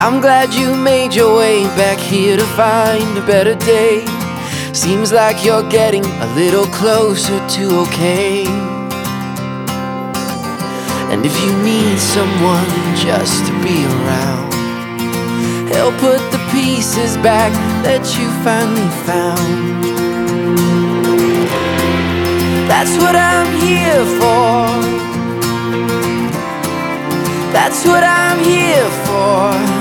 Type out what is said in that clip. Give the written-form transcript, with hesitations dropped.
I'm glad you made your way back here to find a better day. Seems like you're getting a little closer to okay. And if you need someone just to be around, help put the pieces back that you finally found. That's what I'm here for. That's what I'm here for.